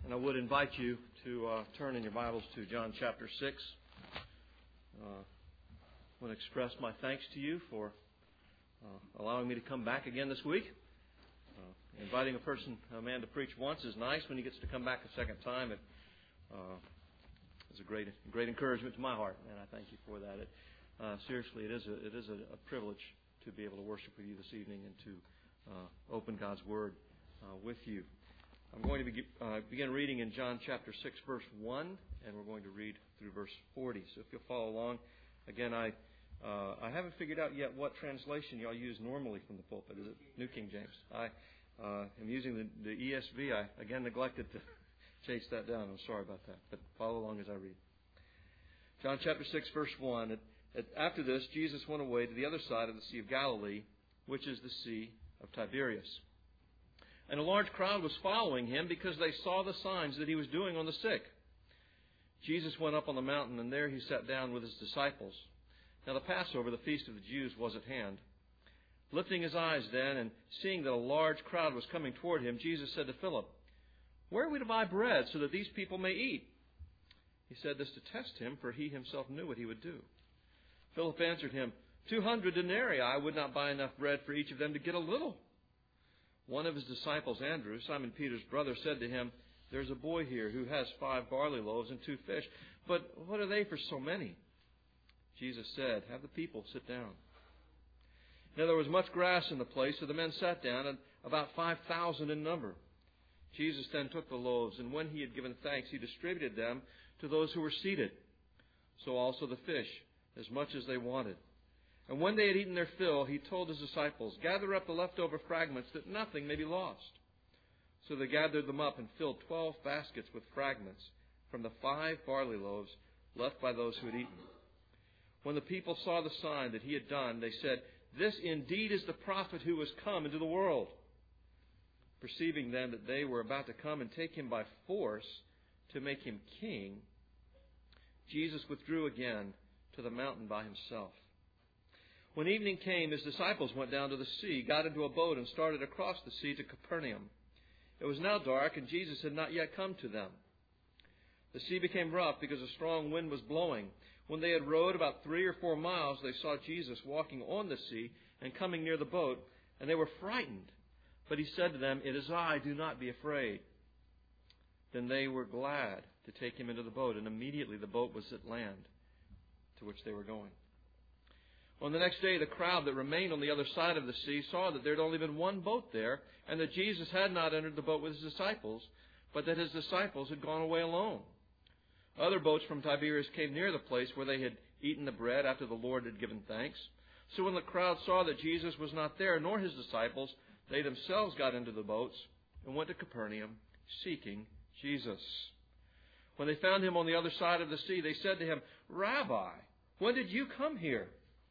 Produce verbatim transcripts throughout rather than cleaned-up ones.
And I would invite you to uh, turn in your Bibles to John chapter six. Uh, I want to express my thanks to you for uh, allowing me to come back again this week. Uh, inviting a person, a man to preach once is nice. When he gets to come back a second time, it uh, is a great, great encouragement to my heart, and I thank you for that. It, uh, seriously, it is a, it is a, a privilege to be able to worship with you this evening and to uh, open God's Word uh, with you. I'm going to be, uh, begin reading in John chapter six, verse one, and we're going to read through verse forty. So if you'll follow along, again, I uh, I haven't figured out yet what translation y'all use normally from the pulpit. Is it New King James? I uh, am using the, the E S V. I, again, neglected to chase that down. I'm sorry about that, but follow along as I read. John chapter six, verse one. At, at, after this, Jesus went away to the other side of the Sea of Galilee, which is the Sea of Tiberias. And a large crowd was following him because they saw the signs that he was doing on the sick. Jesus went up on the mountain, and there he sat down with his disciples. Now the Passover, the feast of the Jews, was at hand. Lifting his eyes then, and seeing that a large crowd was coming toward him, Jesus said to Philip, "Where are we to buy bread so that these people may eat?" He said this to test him, for he himself knew what he would do. Philip answered him, Two hundred denarii I would not buy enough bread for each of them to get a little." One of his disciples, Andrew, Simon Peter's brother, said to him, "There's a boy here who has five barley loaves and two fish, but what are they for so many?" Jesus said, "Have the people sit down." Now there was much grass in the place, so the men sat down, and about five thousand in number. Jesus then took the loaves, and when he had given thanks, he distributed them to those who were seated. So also the fish, as much as they wanted. And when they had eaten their fill, he told his disciples, "Gather up the leftover fragments, that nothing may be lost." So they gathered them up and filled twelve baskets with fragments from the five barley loaves left by those who had eaten. When the people saw the sign that he had done, they said, "This indeed is the prophet who has come into the world." Perceiving then that they were about to come and take him by force to make him king, Jesus withdrew again to the mountain by himself. When evening came, his disciples went down to the sea, got into a boat, and started across the sea to Capernaum. It was now dark, and Jesus had not yet come to them. The sea became rough because a strong wind was blowing. When they had rowed about three or four miles, they saw Jesus walking on the sea and coming near the boat, and they were frightened. But he said to them, "It is I, do not be afraid." Then they were glad to take him into the boat, and immediately the boat was at land, to which they were going. On the next day, the crowd that remained on the other side of the sea saw that there had only been one boat there, and that Jesus had not entered the boat with his disciples, but that his disciples had gone away alone. Other boats from Tiberias came near the place where they had eaten the bread after the Lord had given thanks. So when the crowd saw that Jesus was not there, nor his disciples, they themselves got into the boats and went to Capernaum, seeking Jesus. When they found him on the other side of the sea, they said to him, "Rabbi, when did you come here?"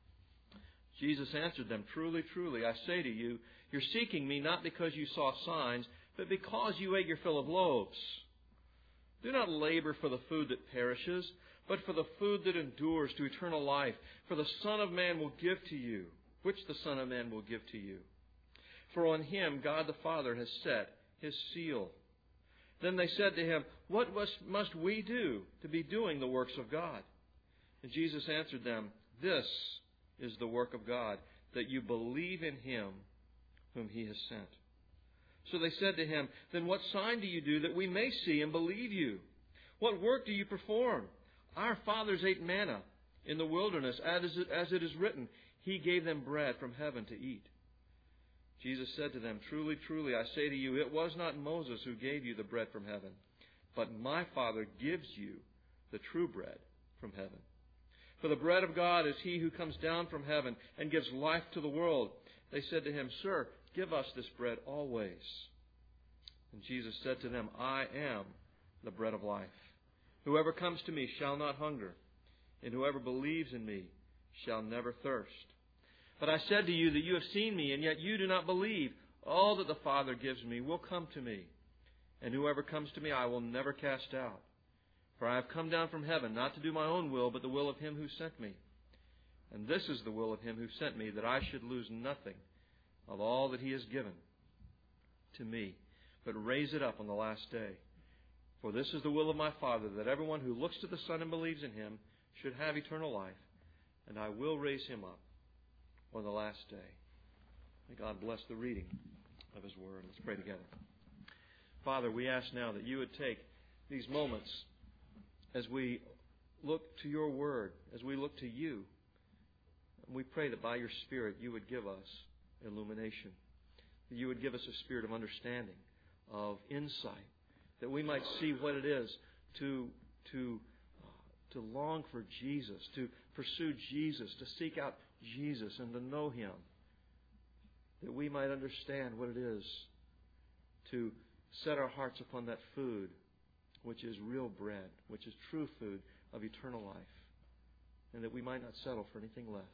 Jesus answered them, "Truly, truly, I say to you, you're seeking me not because you saw signs, but because you ate your fill of loaves. Do not labor for the food that perishes, but for the food that endures to eternal life. For the Son of Man will give to you, which the Son of Man will give to you. For on him God the Father has set his seal." Then they said to him, "What must we do to be doing the works of God?" And Jesus answered them, "This is the work of God, that you believe in him whom he has sent." So they said to him, "Then what sign do you do that we may see and believe you? What work do you perform? Our fathers ate manna in the wilderness, as it is written, he gave them bread from heaven to eat." Jesus said to them, "Truly, truly, I say to you, it was not Moses who gave you the bread from heaven, but my Father gives you the true bread from heaven. For the bread of God is he who comes down from heaven and gives life to the world." They said to him, "Sir, give us this bread always." And Jesus said to them, "I am the bread of life. Whoever comes to me shall not hunger, and whoever believes in me shall never thirst. But I said to you that you have seen me, and yet you do not believe. All that the Father gives me will come to me, and whoever comes to me I will never cast out. For I have come down from heaven, not to do my own will, but the will of him who sent me. And this is the will of him who sent me, that I should lose nothing of all that he has given to me, but raise it up on the last day. For this is the will of my Father, that everyone who looks to the Son and believes in Him should have eternal life, and I will raise him up on the last day. May God bless the reading of His Word. Let's pray together. Father, we ask now that You would take these moments as we look to Your Word, as we look to You. And we pray that by Your Spirit You would give us illumination, that You would give us a spirit of understanding, of insight, that we might see what it is to to uh, to long for Jesus, to pursue Jesus, to seek out Jesus and to know Him, that we might understand what it is to set our hearts upon that food which is real bread, which is true food of eternal life, and that we might not settle for anything less.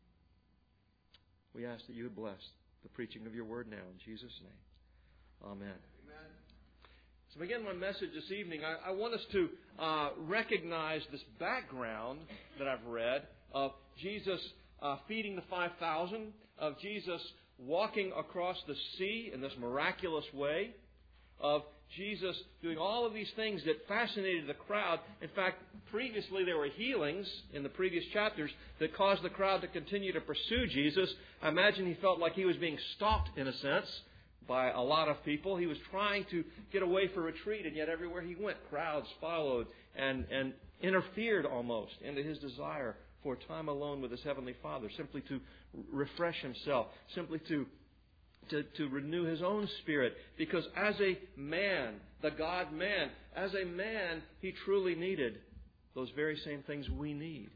We ask that You would bless the preaching of Your Word now in Jesus' name. Amen. Amen. To begin my message this evening, I, I want us to uh, recognize this background that I've read of Jesus uh, feeding the five thousand, of Jesus walking across the sea in this miraculous way, of Jesus doing all of these things that fascinated the crowd. In fact, previously there were healings in the previous chapters that caused the crowd to continue to pursue Jesus. I imagine He felt like He was being stalked, in a sense, by a lot of people. He was trying to get away for retreat, and yet everywhere He went, crowds followed and, and interfered almost into His desire for time alone with His Heavenly Father, simply to refresh Himself, simply to To, to renew His own spirit, because as a man, the God-man, as a man, He truly needed those very same things we need.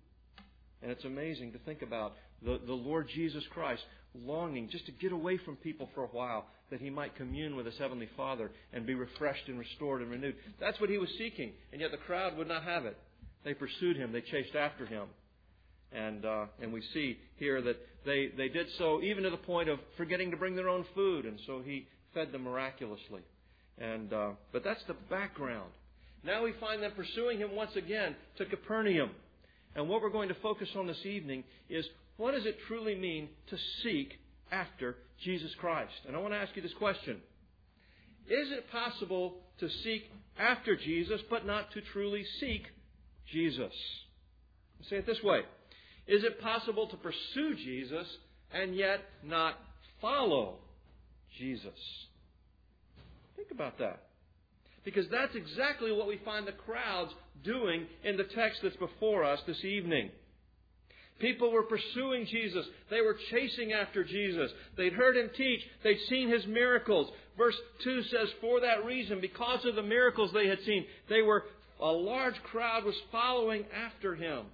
And it's amazing to think about the, the Lord Jesus Christ longing just to get away from people for a while, that He might commune with His Heavenly Father and be refreshed and restored and renewed. That's what He was seeking, and yet the crowd would not have it. They pursued Him. They chased after Him. And uh, and we see here that they, they did so even to the point of forgetting to bring their own food. And so He fed them miraculously. And uh, but that's the background. Now we find them pursuing Him once again to Capernaum. And what we're going to focus on this evening is, what does it truly mean to seek after Jesus Christ? And I want to ask you this question. Is it possible to seek after Jesus but not to truly seek Jesus? I'll say it this way. Is it possible to pursue Jesus and yet not follow Jesus? Think about that. Because that's exactly what we find the crowds doing in the text that's before us this evening. People were pursuing Jesus. They were chasing after Jesus. They'd heard Him teach. They'd seen His miracles. Verse two says, for that reason, because of the miracles they had seen, they were, a large crowd was following after Him.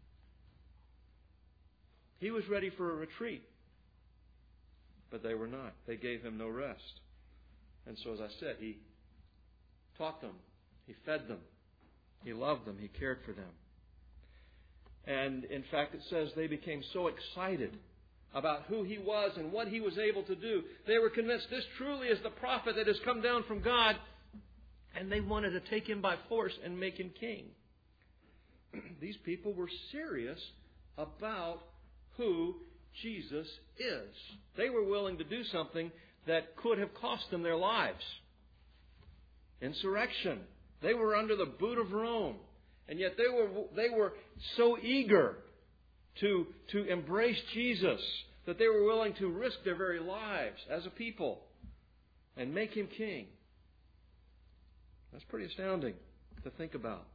He was ready for a retreat. But they were not. They gave Him no rest. And so, as I said, He taught them. He fed them. He loved them. He cared for them. And in fact, it says they became so excited about who He was and what He was able to do. They were convinced this truly is the prophet that has come down from God. And they wanted to take Him by force and make Him king. These people were serious about who Jesus is. They were willing to do something that could have cost them their lives. Insurrection. They were under the boot of Rome. And yet they were they were so eager to, to embrace Jesus that they were willing to risk their very lives as a people and make Him king. That's pretty astounding to think about.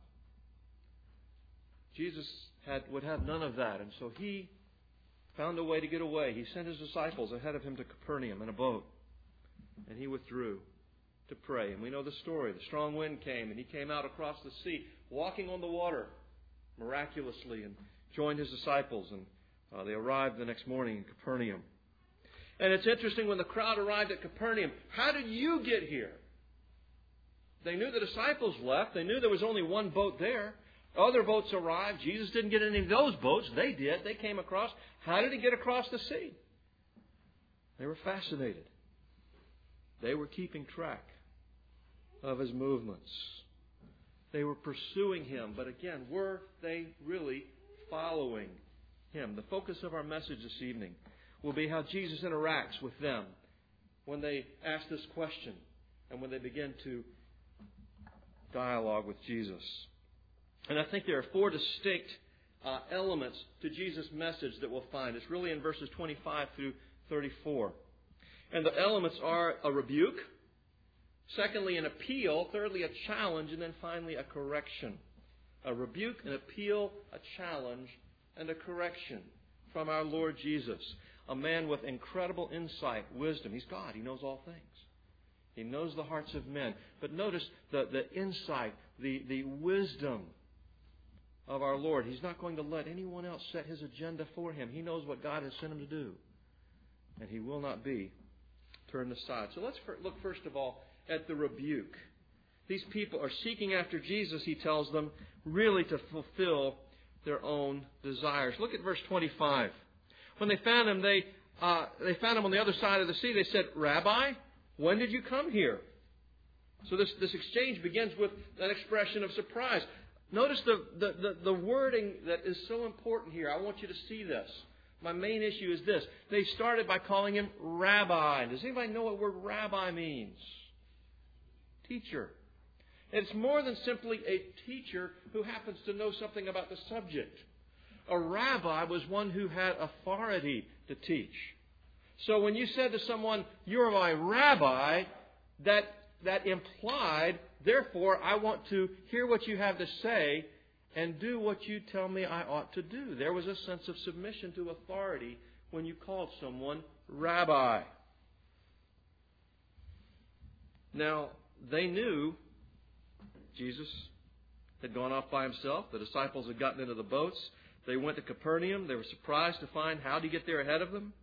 Jesus had would have none of that, and so He found a way to get away. He sent His disciples ahead of Him to Capernaum in a boat. And He withdrew to pray. And we know the story. The strong wind came, and He came out across the sea, walking on the water miraculously, and joined His disciples. And uh, they arrived the next morning in Capernaum. And it's interesting, when the crowd arrived at Capernaum, how did you get here? They knew the disciples left. They knew there was only one boat there. Other boats arrived. Jesus didn't get any of those boats. They did. They came across. How did He get across the sea? They were fascinated. They were keeping track of His movements. They were pursuing Him. But again, were they really following Him? The focus of our message this evening will be how Jesus interacts with them when they ask this question and when they begin to dialogue with Jesus. And I think there are four distinct uh, elements to Jesus' message that we'll find. It's really in verses twenty-five through thirty-four. And the elements are a rebuke, secondly, an appeal, thirdly, a challenge, and then finally, a correction. A rebuke, an appeal, a challenge, and a correction from our Lord Jesus. A man with incredible insight, wisdom. He's God. He knows all things. He knows the hearts of men. But notice the, the insight, the, the wisdom of our Lord. He's not going to let anyone else set His agenda for Him. He knows what God has sent Him to do. And He will not be turned aside. So let's look first of all at the rebuke. These people are seeking after Jesus, he tells them, really to fulfill their own desires. Look at verse twenty-five. When they found him, they uh, they found him on the other side of the sea. They said, Rabbi, when did you come here? So this, this exchange begins with an expression of surprise. Notice the, the, the, the wording that is so important here. I want you to see this. My main issue is this. They started by calling him Rabbi. Does anybody know what the word Rabbi means? Teacher. It's more than simply a teacher who happens to know something about the subject. A rabbi was one who had authority to teach. So when you said to someone, you're my rabbi, that, that implied, therefore, I want to hear what you have to say and do what you tell me I ought to do. There was a sense of submission to authority when you called someone rabbi. Now, they knew Jesus had gone off by himself. The disciples had gotten into the boats. They went to Capernaum. They were surprised to find how to get there ahead of them.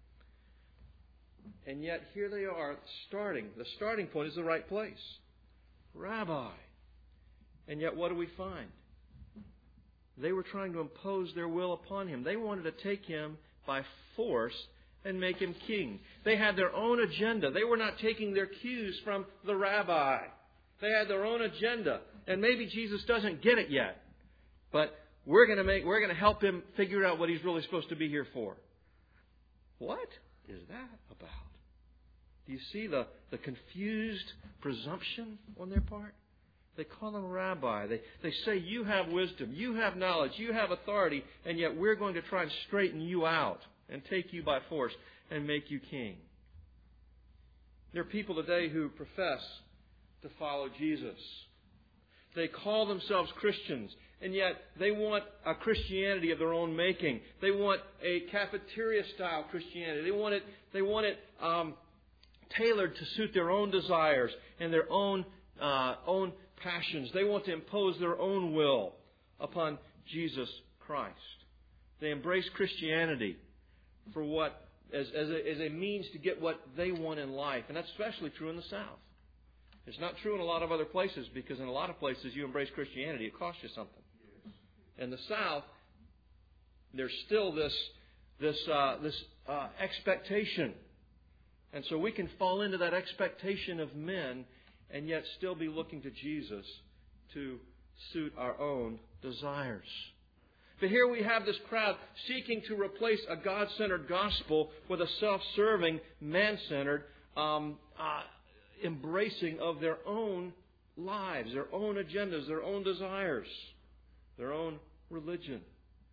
And yet here they are starting. The starting point is the right place. Rabbi. And yet what do we find? They were trying to impose their will upon him. They wanted to take him by force and make him king. They had their own agenda. They were not taking their cues from the rabbi. They had their own agenda. And maybe Jesus doesn't get it yet. But we're going to make we're going to help him figure out what he's really supposed to be here for. What is that about? Do you see the, the confused presumption on their part? They call him rabbi. They, they say, you have wisdom, you have knowledge, you have authority, and yet we're going to try and straighten you out and take you by force and make you king. There are people today who profess to follow Jesus. They call themselves Christians, and yet they want a Christianity of their own making. They want a cafeteria-style Christianity. They want it, they want it um, tailored to suit their own desires and their own uh, own passions. They want to impose their own will upon Jesus Christ. They embrace Christianity for what as, as, a, as a means to get what they want in life, and that's especially true in the South. It's not true in a lot of other places, because in a lot of places you embrace Christianity, it costs you something. In the South, there's still this this uh, this uh, expectation, and so we can fall into that expectation of men, and yet still be looking to Jesus to suit our own desires. But here we have this crowd seeking to replace a God-centered gospel with a self-serving, man-centered um, uh, embracing of their own lives, their own agendas, their own desires, their own religion.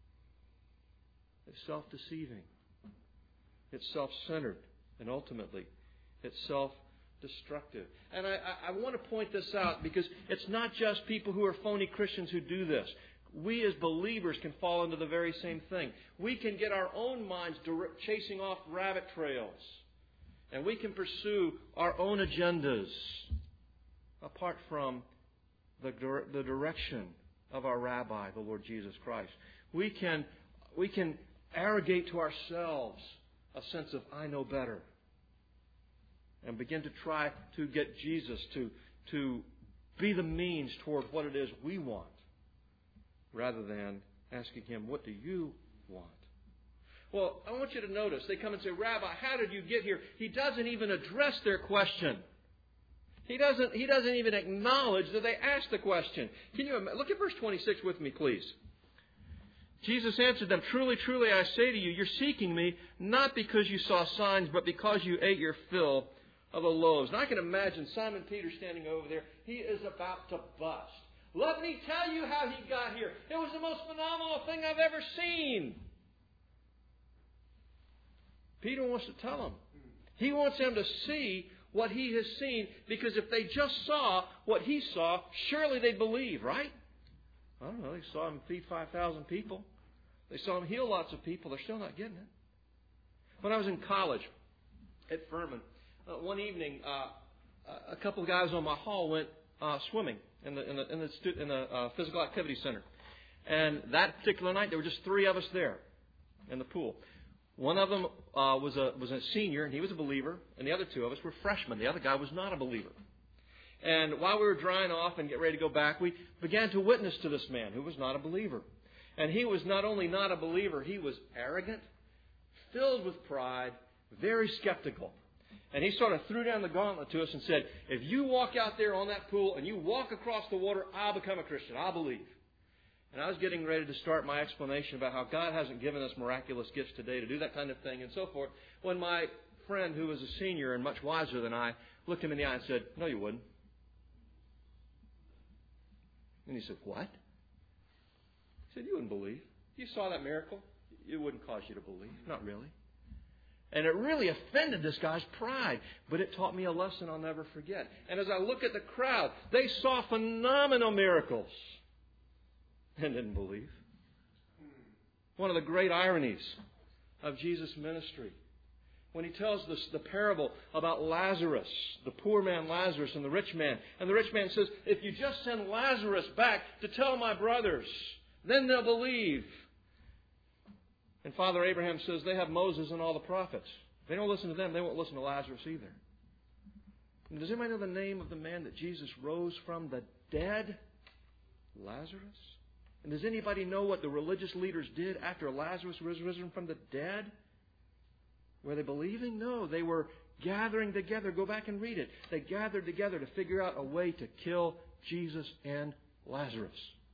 It's self-deceiving. It's self-centered. And ultimately, it's self-destructive. And I, I, I want to point this out because it's not just people who are phony Christians who do this. We as believers can fall into the very same thing. We can get our own minds chasing off rabbit trails. And we can pursue our own agendas apart from the, the direction of our rabbi, the Lord Jesus Christ. We can, we can arrogate to ourselves a sense of I know better and begin to try to get Jesus to, to be the means toward what it is we want rather than asking Him, what do you want? Well, I want you to notice, they come and say, Rabbi, how did you get here? He doesn't even address their question. He doesn't, he doesn't even acknowledge that they asked the question. Can you look at verse twenty-six with me, please? Jesus answered them, Truly, truly, I say to you, you're seeking me not because you saw signs, but because you ate your fill of the loaves. And I can imagine Simon Peter standing over there. He is about to bust. Let me tell you how he got here. It was the most phenomenal thing I've ever seen. Peter wants to tell him. He wants them to see what he has seen, because if they just saw what he saw, surely they'd believe, right? I don't know. They saw him feed five thousand people. They saw him heal lots of people. They're still not getting it. When I was in college at Furman, uh, one evening, uh, a couple of guys on my hall went uh, swimming in the in the in the, stu- in the uh, physical activity center. And that particular night, there were just three of us there in the pool. One of them uh, was a was a senior, and he was a believer, and the other two of us were freshmen. The other guy was not a believer. And while we were drying off and getting ready to go back, we began to witness to this man who was not a believer. And he was not only not a believer, he was arrogant, filled with pride, very skeptical. And he sort of threw down the gauntlet to us and said, if you walk out there on that pool and you walk across the water, I'll become a Christian. I'll believe. And I was getting ready to start my explanation about how God hasn't given us miraculous gifts today to do that kind of thing and so forth, when my friend, who was a senior and much wiser than I, looked him in the eye and said, no, you wouldn't. And he said, what? He said, you wouldn't believe. You saw that miracle. It wouldn't cause you to believe. Not really. And it really offended this guy's pride. But it taught me a lesson I'll never forget. And as I look at the crowd, they saw phenomenal miracles and didn't believe. One of the great ironies of Jesus' ministry, when he tells this, the parable about Lazarus, the poor man Lazarus and the rich man. And the rich man says, if you just send Lazarus back to tell my brothers, then they'll believe. And Father Abraham says they have Moses and all the prophets. If they don't listen to them, they won't listen to Lazarus either. And does anybody know the name of the man that Jesus rose from the dead? Lazarus. And does anybody know what the religious leaders did after Lazarus was risen from the dead? Were they believing? No, they were gathering together. Go back and read it. They gathered together to figure out a way to kill Jesus and Lazarus.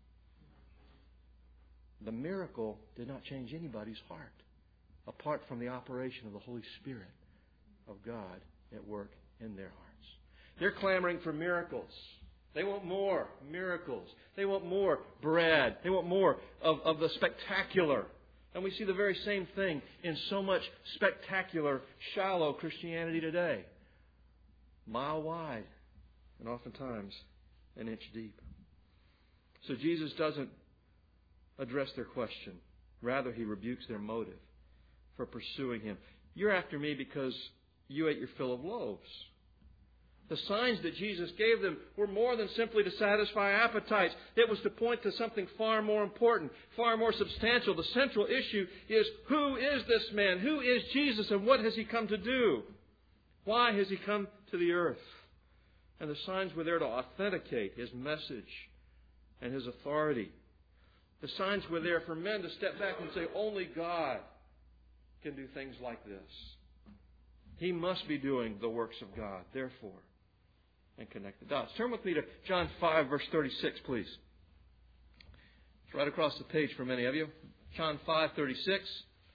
The miracle did not change anybody's heart, apart from the operation of the Holy Spirit of God at work in their hearts. They're clamoring for miracles. They want more miracles. They want more bread. They want more of, of the spectacular. And we see the very same thing in so much spectacular, shallow Christianity today. Mile wide and oftentimes an inch deep. So Jesus doesn't address their question. Rather, he rebukes their motive for pursuing him. You're after me because you ate your fill of loaves. The signs that Jesus gave them were more than simply to satisfy appetites. It was to point to something far more important, far more substantial. The central issue is, who is this man? Who is Jesus, and what has he come to do? Why has he come to the earth? And the signs were there to authenticate his message and his authority. The signs were there for men to step back and say, only God can do things like this. He must be doing the works of God, therefore, and connect the dots. Turn with me to John five, verse thirty-six, please. It's right across the page for many of you. John five, thirty-six.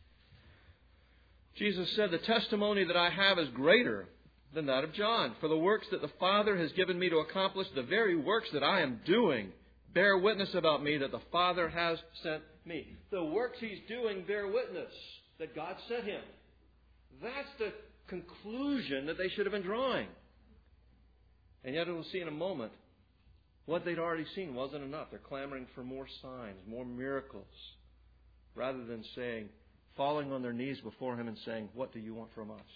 Jesus said, the testimony that I have is greater than that of John. For the works that the Father has given me to accomplish, the very works that I am doing, bear witness about me that the Father has sent me. The works he's doing bear witness that God sent him. That's the conclusion that they should have been drawing. And yet we'll see in a moment, what they'd already seen wasn't enough. They're clamoring for more signs, more miracles, rather than saying, falling on their knees before him and saying, what do you want from us?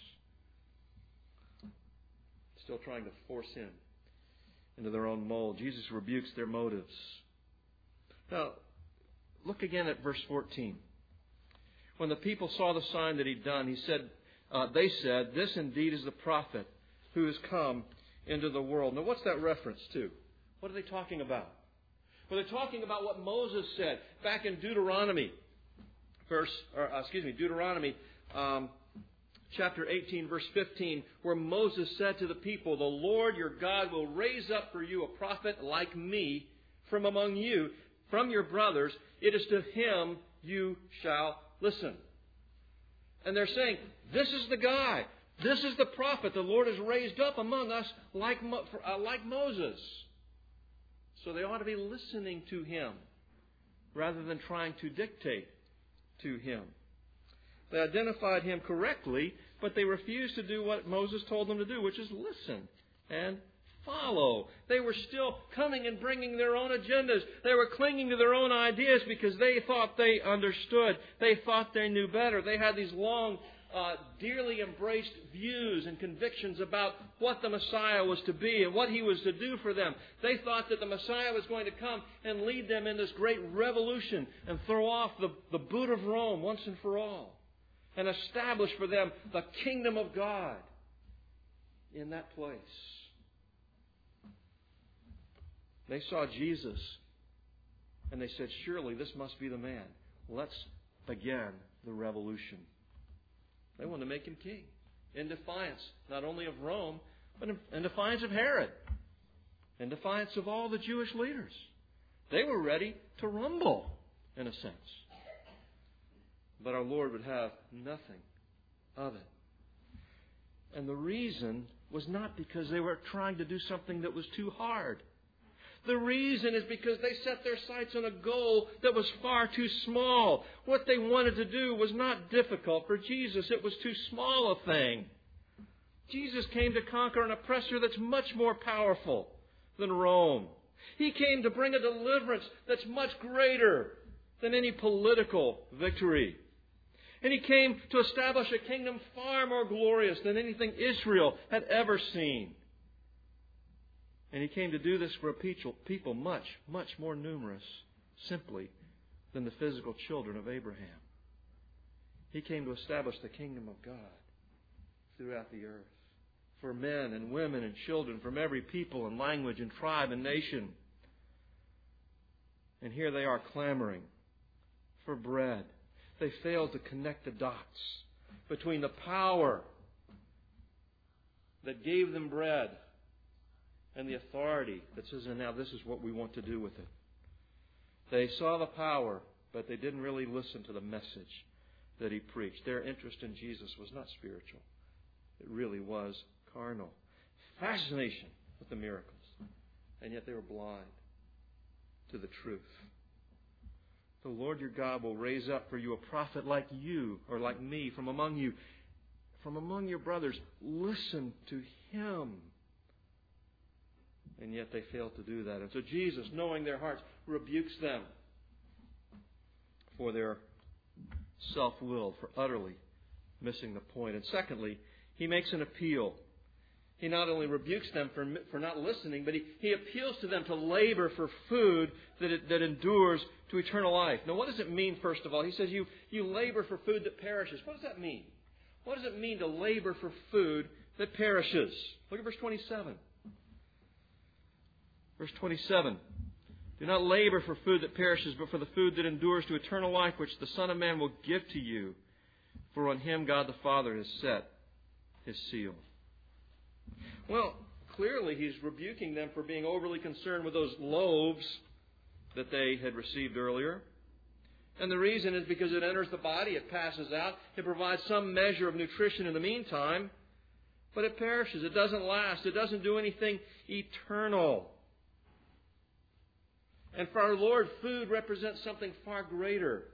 Still trying to force him into their own mold. Jesus rebukes their motives. Now, look again at verse fourteen. When the people saw the sign that he'd done, he said, uh, they said, this indeed is the prophet who has come into the world. Now, what's that reference to? What are they talking about? Well, they're talking about what Moses said back in Deuteronomy, verse, or uh, excuse me, Deuteronomy um, chapter eighteen, verse fifteen, where Moses said to the people, the Lord your God will raise up for you a prophet like me from among you, from your brothers. It is to him you shall listen. And they're saying, this is the guy. This is the prophet the Lord has raised up among us like, uh, like Moses. So they ought to be listening to him rather than trying to dictate to him. They identified him correctly, but they refused to do what Moses told them to do, which is listen and follow. They were still coming and bringing their own agendas. They were clinging to their own ideas because they thought they understood. They thought they knew better. They had these long, uh, dearly embraced views and convictions about what the Messiah was to be and what he was to do for them. They thought that the Messiah was going to come and lead them in this great revolution and throw off the, the boot of Rome once and for all and establish for them the kingdom of God in that place. They saw Jesus and they said, surely this must be the man. Let's begin the revolution. They wanted to make him king in defiance not only of Rome, but in defiance of Herod, in defiance of all the Jewish leaders. They were ready to rumble, in a sense. But our Lord would have nothing of it. And the reason was not because they were trying to do something that was too hard. The reason is because they set their sights on a goal that was far too small. What they wanted to do was not difficult for Jesus. It was too small a thing. Jesus came to conquer an oppressor that's much more powerful than Rome. He came to bring a deliverance that's much greater than any political victory. And He came to establish a kingdom far more glorious than anything Israel had ever seen. And He came to do this for a people much, much more numerous, simply, than the physical children of Abraham. He came to establish the kingdom of God throughout the earth for men and women and children from every people and language and tribe and nation. And here they are clamoring for bread. They failed to connect the dots between the power that gave them bread and the authority that says, and now this is what we want to do with it. They saw the power, but they didn't really listen to the message that He preached. Their interest in Jesus was not spiritual. It really was carnal. Fascination with the miracles. And yet they were blind to the truth. The Lord your God will raise up for you a prophet like you, or like me, from among you, from among your brothers. Listen to him. And yet they fail to do that. And so Jesus, knowing their hearts, rebukes them for their self-will, for utterly missing the point. And secondly, He makes an appeal. He not only rebukes them for, for not listening, but he, he appeals to them to labor for food that, it, that endures to eternal life. Now, what does it mean, first of all? He says you, you labor for food that perishes. What does that mean? What does it mean to labor for food that perishes? Look at verse twenty-seven. Verse twenty-seven. Do not labor for food that perishes, but for the food that endures to eternal life, which the Son of Man will give to you. For on Him God the Father has set His seal. Well, clearly He's rebuking them for being overly concerned with those loaves that they had received earlier. And the reason is because it enters the body, it passes out, it provides some measure of nutrition in the meantime, but it perishes. It doesn't last. It doesn't do anything eternal. And for our Lord, food represents something far greater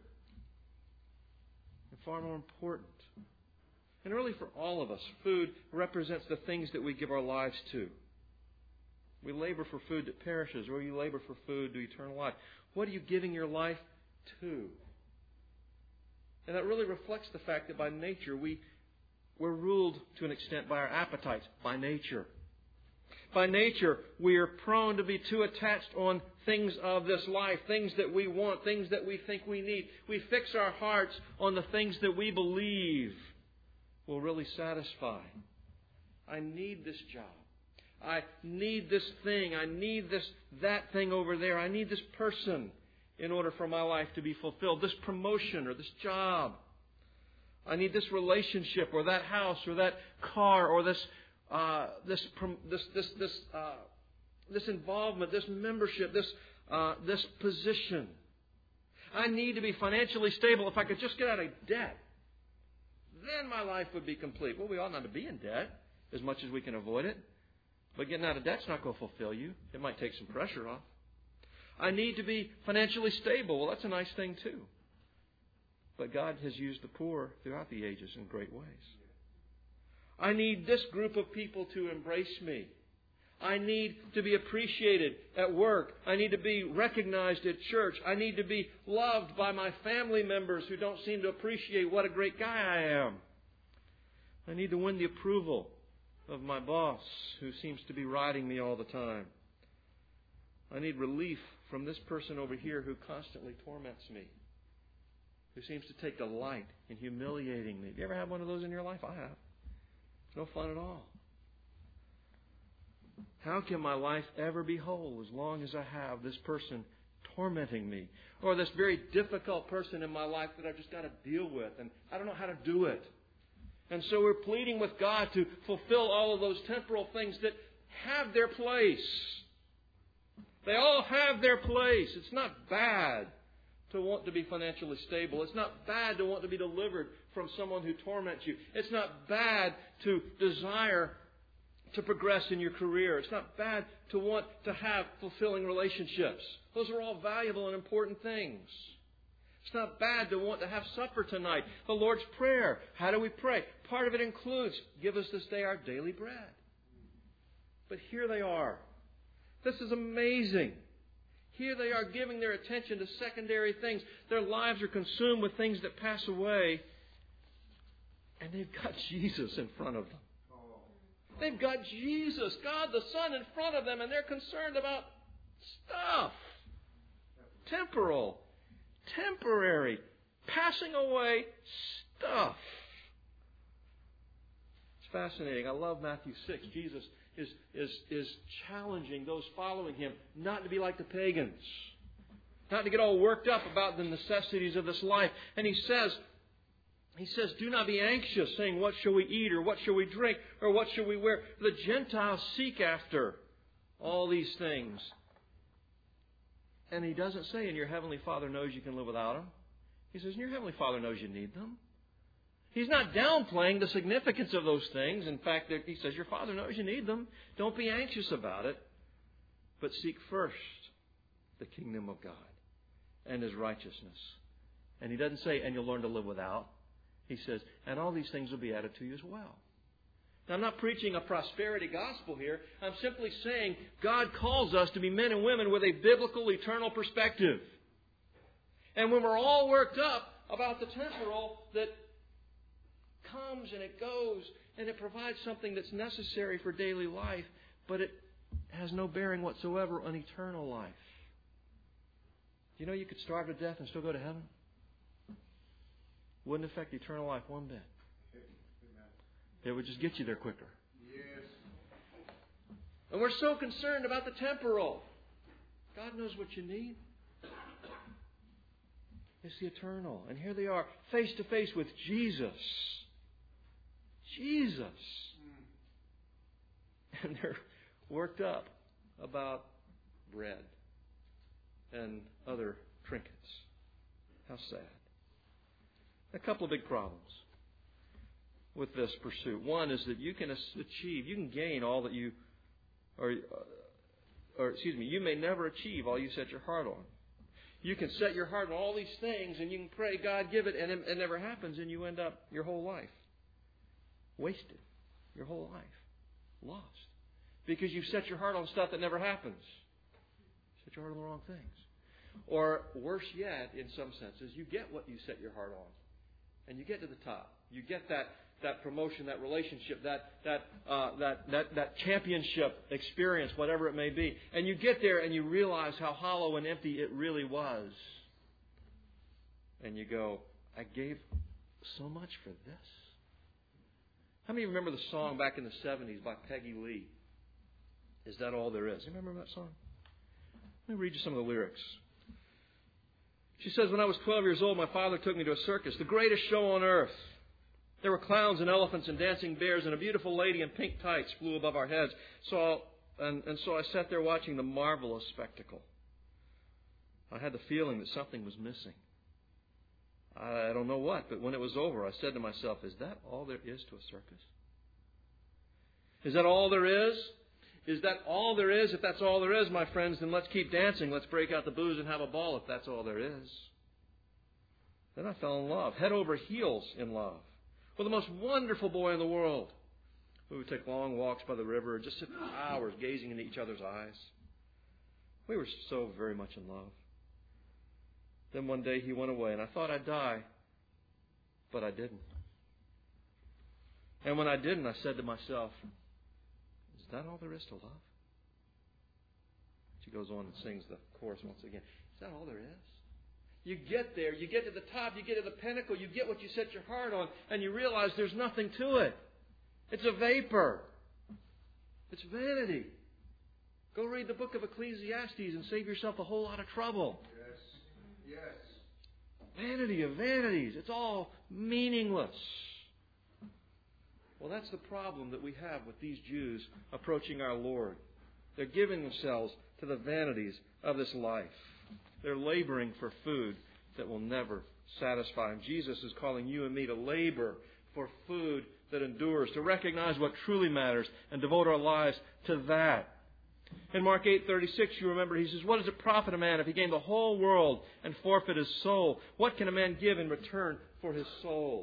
and far more important. And really for all of us, food represents the things that we give our lives to. We labor for food that perishes, or you labor for food to eternal life. What are you giving your life to? And that really reflects the fact that by nature we, we're ruled to an extent by our appetites, by nature. By nature, we are prone to be too attached on things of this life, things that we want, things that we think we need. We fix our hearts on the things that we believe will really satisfy. I need this job. I need this thing. I need this that thing over there. I need this person in order for my life to be fulfilled. This promotion or this job. I need this relationship or that house or that car or this uh, this this this this uh, this involvement, this membership, this uh, this position. I need to be financially stable. If I could just get out of debt, then my life would be complete. Well, we ought not to be in debt as much as we can avoid it. But getting out of debt's not going to fulfill you. It might take some pressure off. I need to be financially stable. Well, that's a nice thing too. But God has used the poor throughout the ages in great ways. I need this group of people to embrace me. I need to be appreciated at work. I need to be recognized at church. I need to be loved by my family members who don't seem to appreciate what a great guy I am. I need to win the approval of my boss who seems to be riding me all the time. I need relief from this person over here who constantly torments me, who seems to take delight in humiliating me. Have you ever had one of those in your life? I have. It's no fun at all. How can my life ever be whole as long as I have this person tormenting me? Or this very difficult person in my life that I've just got to deal with, and I don't know how to do it. And so we're pleading with God to fulfill all of those temporal things that have their place. They all have their place. It's not bad to want to be financially stable. It's not bad to want to be delivered from someone who torments you. It's not bad to desire to progress in your career. It's not bad to want to have fulfilling relationships. Those are all valuable and important things. It's not bad to want to have supper tonight. The Lord's Prayer. How do we pray? Part of it includes, give us this day our daily bread. But here they are. This is amazing. Here they are giving their attention to secondary things. Their lives are consumed with things that pass away. And they've got Jesus in front of them. They've got Jesus, God the Son, in front of them, and they're concerned about stuff. Temporal, temporary, passing away stuff. It's fascinating. I love Matthew six. Jesus is, is, is challenging those following Him not to be like the pagans, not to get all worked up about the necessities of this life. And He says, He says, do not be anxious, saying, what shall we eat, or what shall we drink, or what shall we wear? The Gentiles seek after all these things. And He doesn't say, and your Heavenly Father knows you can live without them. He says, and your Heavenly Father knows you need them. He's not downplaying the significance of those things. In fact, He says, your Father knows you need them. Don't be anxious about it. But seek first the kingdom of God and His righteousness. And He doesn't say, and you'll learn to live without. He says, and all these things will be added to you as well. Now, I'm not preaching a prosperity gospel here. I'm simply saying God calls us to be men and women with a biblical, eternal perspective. And when we're all worked up about the temporal that comes and it goes and it provides something that's necessary for daily life, but it has no bearing whatsoever on eternal life. Do you know you could starve to death and still go to heaven? Wouldn't affect eternal life one bit. It would just get you there quicker. Yes. And we're so concerned about the temporal. God knows what you need. It's the eternal. And here they are, face to face with Jesus. Jesus. And they're worked up about bread and other trinkets. How sad. A couple of big problems with this pursuit. One is that you can achieve, you can gain all that you, or, or excuse me, you may never achieve all you set your heart on. You can set your heart on all these things and you can pray, God, give it, and it, it never happens, and you end up your whole life wasted. Your whole life lost. Because you've set your heart on stuff that never happens. Set your heart on the wrong things. Or worse yet, in some senses, you get what you set your heart on. And you get to the top. You get that, that promotion, that relationship, that that, uh, that that that championship experience, whatever it may be. And you get there and you realize how hollow and empty it really was. And you go, I gave so much for this. How many of you remember the song back in the seventies by Peggy Lee? Is That All There Is? You remember that song? Let me read you some of the lyrics. She says, when I was twelve years old, my father took me to a circus, the greatest show on earth. There were clowns and elephants and dancing bears, and a beautiful lady in pink tights flew above our heads. So, and, and so I sat there watching the marvelous spectacle. I had the feeling that something was missing. I don't know what, but when it was over, I said to myself, is that all there is to a circus? Is that all there is? Is that all there is? If that's all there is, my friends, then let's keep dancing. Let's break out the booze and have a ball if that's all there is. Then I fell in love, head over heels in love, with the most wonderful boy in the world. We would take long walks by the river and just sit for hours gazing into each other's eyes. We were so very much in love. Then one day he went away, and I thought I'd die, but I didn't. And when I didn't, I said to myself, is that all there is to love? She goes on and sings the chorus once again. Is that all there is? You get there, you get to the top, you get to the pinnacle, you get what you set your heart on, and you realize there's nothing to it. It's a vapor. It's vanity. Go read the book of Ecclesiastes and save yourself a whole lot of trouble. Yes. Yes. Vanity of vanities. It's all meaningless. Well, that's the problem that we have with these Jews approaching our Lord. They're giving themselves to the vanities of this life. They're laboring for food that will never satisfy. And Jesus is calling you and me to labor for food that endures, to recognize what truly matters and devote our lives to that. In Mark eight thirty-six, you remember, he says, what does it profit a man if he gain the whole world and forfeit his soul? What can a man give in return for his soul?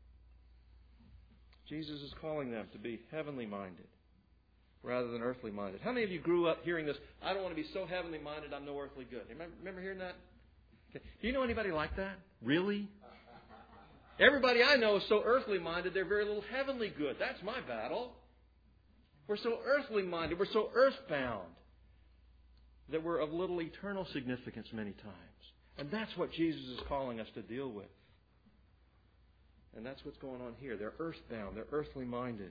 Jesus is calling them to be heavenly minded rather than earthly minded. How many of you grew up hearing this? I don't want to be so heavenly minded I'm no earthly good. Remember, remember hearing that? Okay. Do you know anybody like that? Really? Everybody I know is so earthly minded they're very little heavenly good. That's my battle. We're so earthly minded, we're so earthbound that we're of little eternal significance many times. And that's what Jesus is calling us to deal with. And that's what's going on here. They're earthbound, they're earthly minded.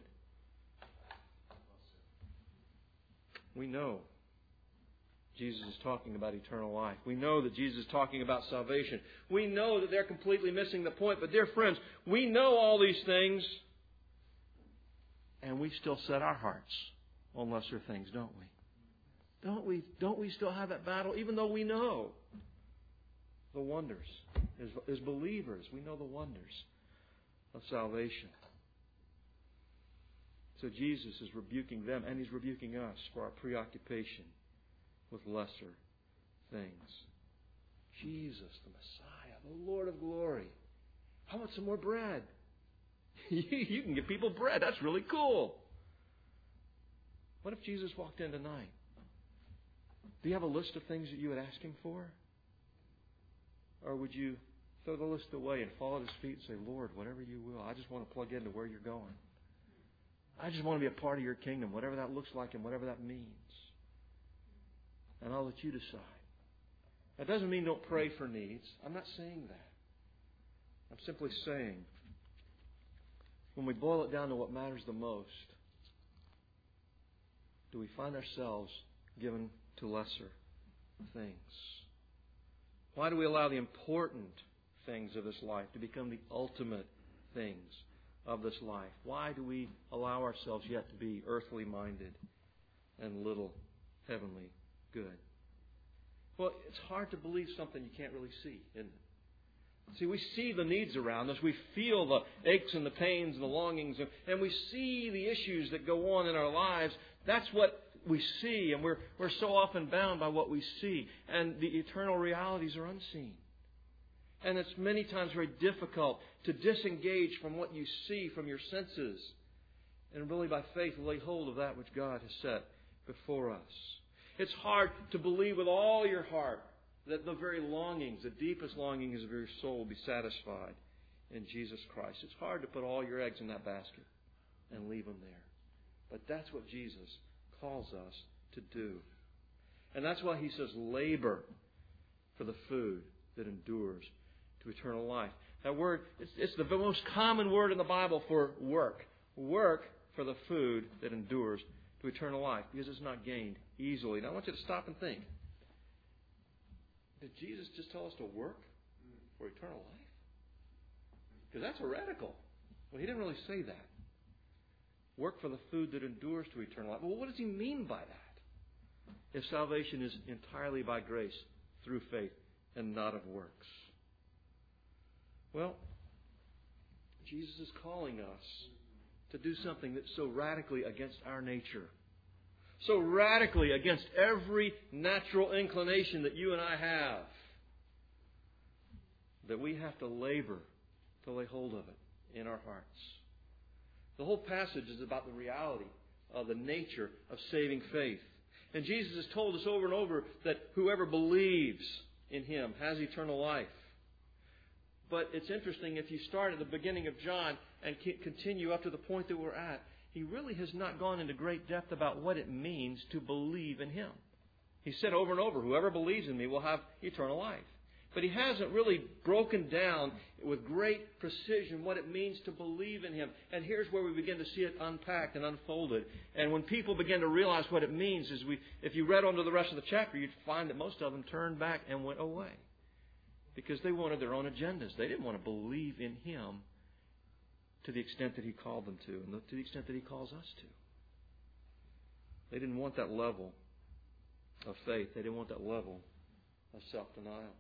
We know Jesus is talking about eternal life. We know that Jesus is talking about salvation. We know that they're completely missing the point. But dear friends, we know all these things, and we still set our hearts on lesser things, don't we? Don't we? Don't we still have that battle, even though we know the wonders? As, as believers, we know the wonders of salvation. So Jesus is rebuking them, and He's rebuking us for our preoccupation with lesser things. Jesus, the Messiah, the Lord of glory. How about some more bread? You can give people bread. That's really cool. What if Jesus walked in tonight? Do you have a list of things that you would ask Him for? Or would you throw the list away and fall at His feet and say, Lord, whatever you will, I just want to plug into where you're going. I just want to be a part of your kingdom, whatever that looks like and whatever that means. And I'll let you decide. That doesn't mean don't pray for needs. I'm not saying that. I'm simply saying, when we boil it down to what matters the most, do we find ourselves given to lesser things? Why do we allow the important things of this life to become the ultimate things of this life? Why do we allow ourselves yet to be earthly minded and little heavenly good? Well, it's hard to believe something you can't really see, isn't it? See, we see the needs around us. We feel the aches and the pains and the longings, and, and we see the issues that go on in our lives. That's what we see, and we're, we're so often bound by what we see. And the eternal realities are unseen. And it's many times very difficult to disengage from what you see, from your senses, and really by faith lay hold of that which God has set before us. It's hard to believe with all your heart that the very longings, the deepest longings of your soul will be satisfied in Jesus Christ. It's hard to put all your eggs in that basket and leave them there. But that's what Jesus calls us to do. And that's why He says labor for the food that endures to eternal life. That word, it's, it's the most common word in the Bible for work. Work for the food that endures to eternal life, because it's not gained easily. Now I want you to stop and think. Did Jesus just tell us to work for eternal life? Because that's heretical. Well, He didn't really say that. Work for the food that endures to eternal life. Well, what does He mean by that? If salvation is entirely by grace through faith and not of works. Well, Jesus is calling us to do something that's so radically against our nature, so radically against every natural inclination that you and I have, that we have to labor to lay hold of it in our hearts. The whole passage is about the reality of the nature of saving faith. And Jesus has told us over and over that whoever believes in Him has eternal life. But it's interesting, if you start at the beginning of John and continue up to the point that we're at, he really has not gone into great depth about what it means to believe in Him. He said over and over, whoever believes in me will have eternal life. But he hasn't really broken down with great precision what it means to believe in Him. And here's where we begin to see it unpacked and unfolded. And when people begin to realize what it means, is we, if you read on to the rest of the chapter, you'd find that most of them turned back and went away. Because they wanted their own agendas. They didn't want to believe in Him to the extent that He called them to, and to the extent that He calls us to. They didn't want that level of faith. They didn't want that level of self-denial.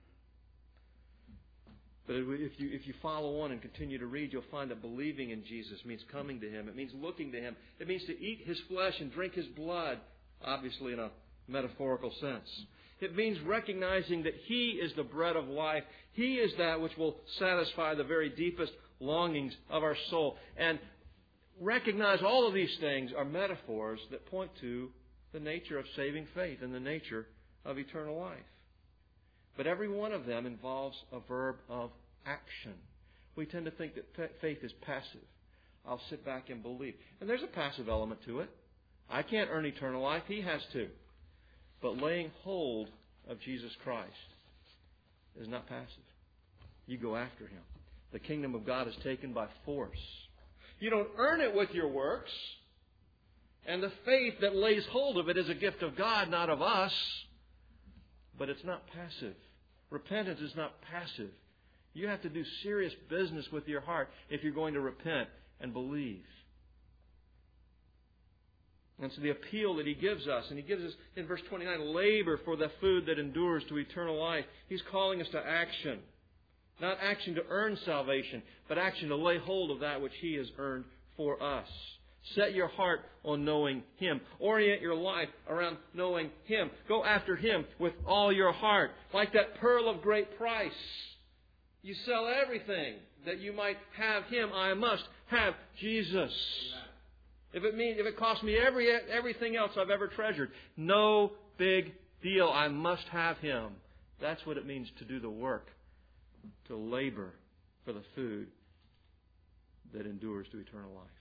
But if you, if you follow on and continue to read, you'll find that believing in Jesus means coming to Him. It means looking to Him. It means to eat His flesh and drink His blood, obviously in a metaphorical sense. It means recognizing that He is the bread of life. He is that which will satisfy the very deepest longings of our soul. And recognize all of these things are metaphors that point to the nature of saving faith and the nature of eternal life. But every one of them involves a verb of action. We tend to think that faith is passive. I'll sit back and believe. And there's a passive element to it. I can't earn eternal life. He has to. But laying hold of Jesus Christ is not passive. You go after Him. The kingdom of God is taken by force. You don't earn it with your works. And the faith that lays hold of it is a gift of God, not of us. But it's not passive. Repentance is not passive. You have to do serious business with your heart if you're going to repent and believe. And so the appeal that He gives us, and He gives us in verse twenty-nine, labor for the food that endures to eternal life. He's calling us to action. Not action to earn salvation, but action to lay hold of that which He has earned for us. Set your heart on knowing Him. Orient your life around knowing Him. Go after Him with all your heart. Like that pearl of great price. You sell everything that you might have Him. I must have Jesus. Amen. If it means, if it costs me every everything else I've ever treasured, no big deal. I must have Him. That's what it means to do the work, to labor for the food that endures to eternal life.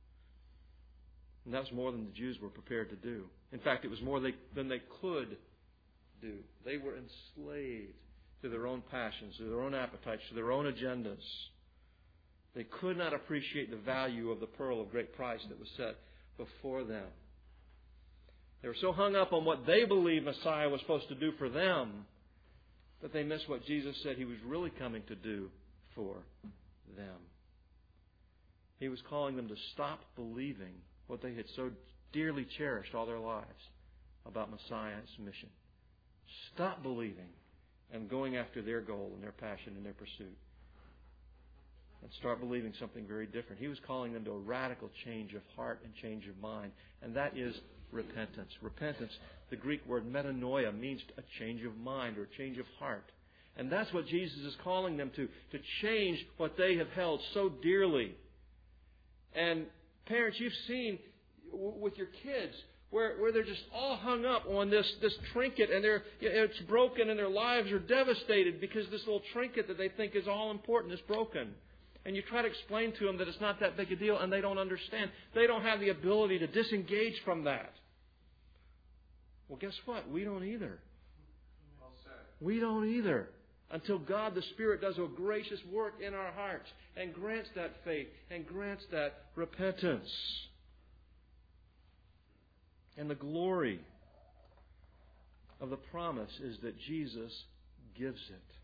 And that's more than the Jews were prepared to do. In fact, it was more they, than they could do. They were enslaved to their own passions, to their own appetites, to their own agendas. They could not appreciate the value of the pearl of great price that was set before them. They were so hung up on what they believed Messiah was supposed to do for them that they missed what Jesus said He was really coming to do for them. He was calling them to stop believing what they had so dearly cherished all their lives about Messiah's mission. Stop believing and going after their goal and their passion and their pursuit. And start believing something very different. He was calling them to a radical change of heart and change of mind. And that is repentance. Repentance, the Greek word metanoia, means a change of mind or a change of heart. And that's what Jesus is calling them to, to change what they have held so dearly. And parents, you've seen with your kids where, where they're just all hung up on this, this trinket, and they're it's broken and their lives are devastated because this little trinket that they think is all important is broken. And you try to explain to them that it's not that big a deal, and they don't understand. They don't have the ability to disengage from that. Well, guess what? We don't either. We don't either. Until God the Spirit does a gracious work in our hearts and grants that faith and grants that repentance. And the glory of the promise is that Jesus gives it.